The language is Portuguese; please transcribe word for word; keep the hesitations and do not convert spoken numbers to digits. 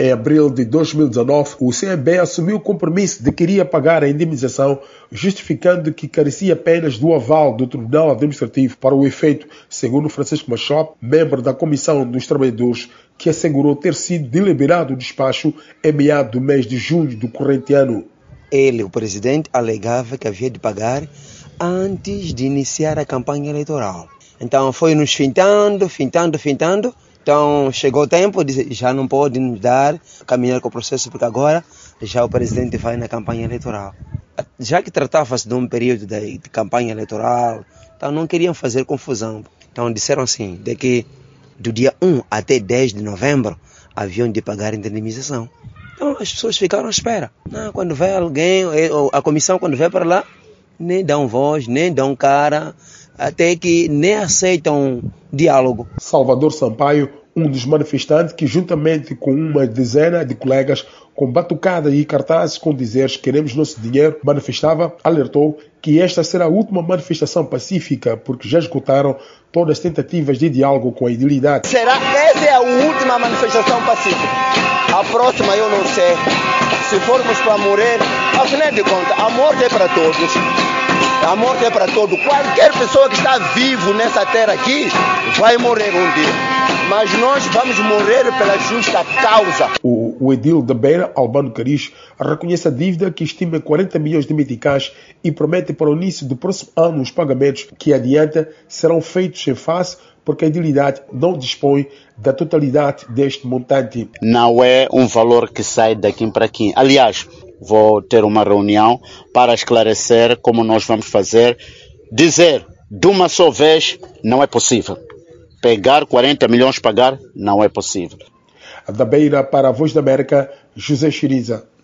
Em abril de dois mil e dezanove, o C M B assumiu o compromisso de que iria pagar a indemnização, justificando que carecia apenas do aval do Tribunal Administrativo para o efeito, segundo Francisco Machop, membro da Comissão dos Trabalhadores, que assegurou ter sido deliberado o despacho em meados do mês de junho do corrente ano. Ele, o presidente, alegava que havia de pagar antes de iniciar a campanha eleitoral. Então foi nos fintando, fintando, fintando. Então chegou o tempo, de, já não pode nos dar, caminhar com o processo, porque agora já o presidente vai na campanha eleitoral. Já que tratava-se de um período de, de campanha eleitoral, então não queriam fazer confusão. Então disseram assim, de que do dia um até dez de novembro haviam de pagar a indemnização. Então as pessoas ficaram à espera. Não, quando vem alguém, a comissão quando vem para lá, nem dão voz, nem dão cara, até que nem aceitam diálogo. Salvador Sampaio, um dos manifestantes que, juntamente com uma dezena de colegas, com batucada e cartazes com dizeres "queremos nosso dinheiro", manifestava, alertou que esta será a última manifestação pacífica, porque já esgotaram todas as tentativas de diálogo com a idilidade. Será que essa é a última manifestação pacífica? A próxima eu não sei. Se formos para morrer, afinal de contas, a morte é para todos. A morte é para todos. Qualquer pessoa que está vivo nessa terra aqui vai morrer um dia. Mas nós vamos morrer pela justa causa. O, o edil da Beira, Albano Caris, reconhece a dívida que estima em quarenta milhões de meticais e promete para o início do próximo ano os pagamentos que adianta serão feitos em face, porque a idilidade não dispõe da totalidade deste montante. Não é um valor que sai daqui para aqui. Aliás, vou ter uma reunião para esclarecer como nós vamos fazer. Dizer de uma só vez não é possível. Pegar quarenta milhões, pagar, não é possível. Da Beira para a Voz da América, José Chiriza.